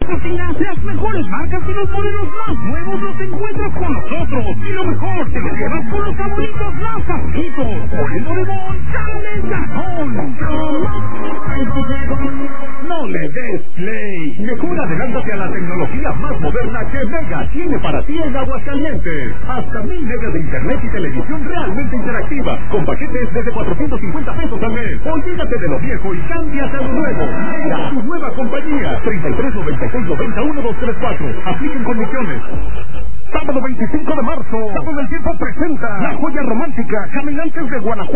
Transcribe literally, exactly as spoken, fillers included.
cocina, las mejores marcas y los modelos más nuevos los encuentras con nosotros. Y lo mejor, te lo llevas con los favoritos más favoritos. Moreno de Mon, sale el cajón. No le des play. Mejor adelántate a la tecnología más moderna que Mega tiene para ti en Aguascalientes. Hasta mil megas de internet y televisión realmente interactiva, con paquetes desde cuatrocientos cincuenta pesos al mes. Olvídate de lo viejo y cámbiate a lo nuevo. Mega, tu nueva compañía. treinta y tres noventa y seis noventa uno dos tres cuatro. Apliquen condiciones. Sábado veinticinco de marzo, Sábado del Tiempo presenta La Joya Romántica, Caminantes de Guanajuato.